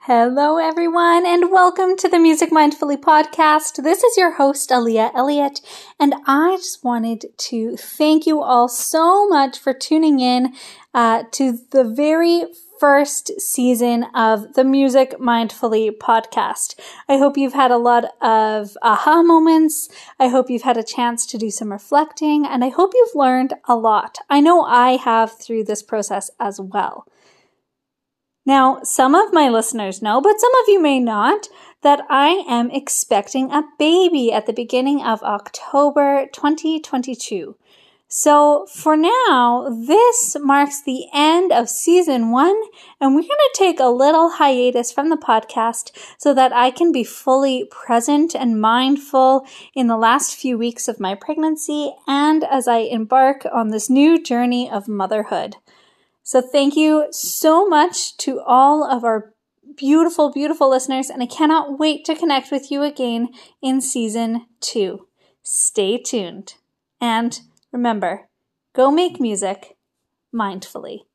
Hello, everyone, and welcome to the Music Mindfully podcast. This is your host, Aaliyah Elliott, and I just wanted to thank you all so much for tuning in to the very first season of the Music Mindfully podcast. I hope you've had a lot of aha moments. I hope you've had a chance to do some reflecting, and I hope you've learned a lot. I know I have through this process as well. Now, some of my listeners know, but some of you may not, that I am expecting a baby at the beginning of October 2022. So for now, this marks the end of season 1, and we're going to take a little hiatus from the podcast so that I can be fully present and mindful in the last few weeks of my pregnancy and as I embark on this new journey of motherhood. So thank you so much to all of our beautiful, beautiful listeners, and I cannot wait to connect with you again in season 2. Stay tuned. And remember, go make music mindfully.